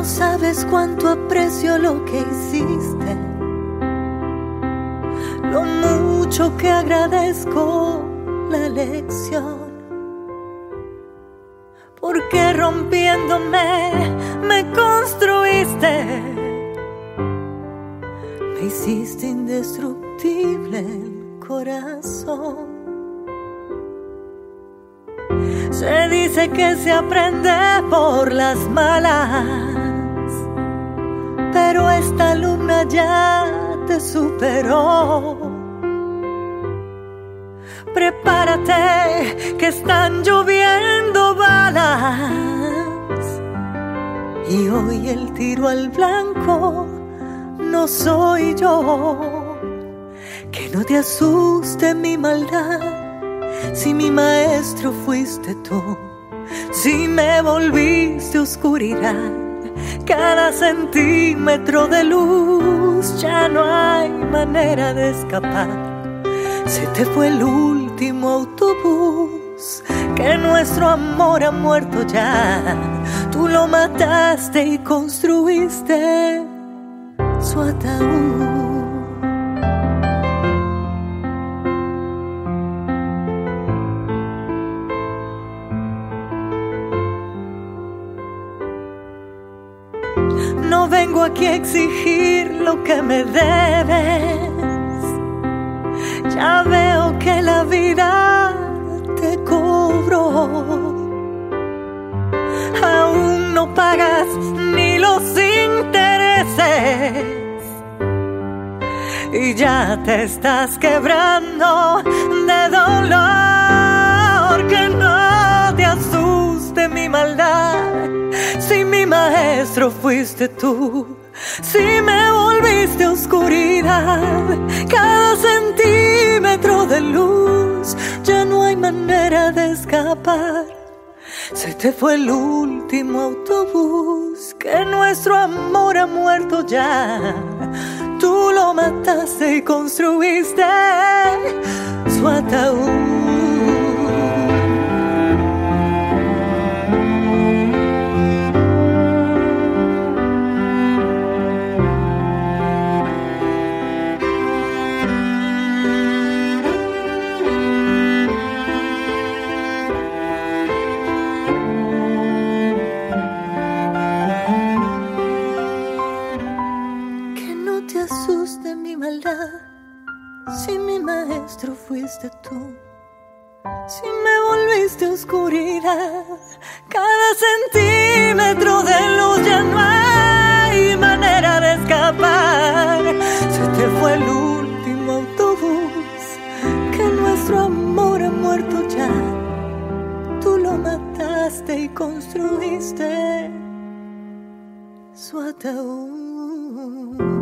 sabes cuánto aprecio lo que hiciste, lo mucho que agradezco la lección, porque rompiéndome me construiste, me hiciste indestructible el corazón. Se dice que se aprende por las malas, pero esta alumna ya te superó. Prepárate, que están lloviendo balas, y hoy el tiro al blanco no soy yo. Que no te asuste mi maldad, si mi maestro fuiste tú, si me volviste oscuridad, cada centímetro de luz, ya no hay manera de escapar. Se te fue el último autobús, que nuestro amor ha muerto ya. Tú lo mataste y construiste su ataúd. No vengo aquí a exigir lo que me debes. Ya veo que la vida te cobró. Aún no pagas ni los intereses y ya te estás quebrando de dolor. Que no te asuste mi maldad, si mi maestro fuiste tú, si me volviste oscuridad, cada centímetro de luz, ya no hay manera de escapar. Se te fue el último autobús, que nuestro amor ha muerto ya. Tú lo mataste y construiste su ataúd. Asuste mi maldad, si mi maestro fuiste tú, si me volviste oscuridad, cada centímetro de luz, ya no hay manera de escapar. Se te fue el último autobús, que nuestro amor ha muerto ya. Tú lo mataste y construiste su ataúd.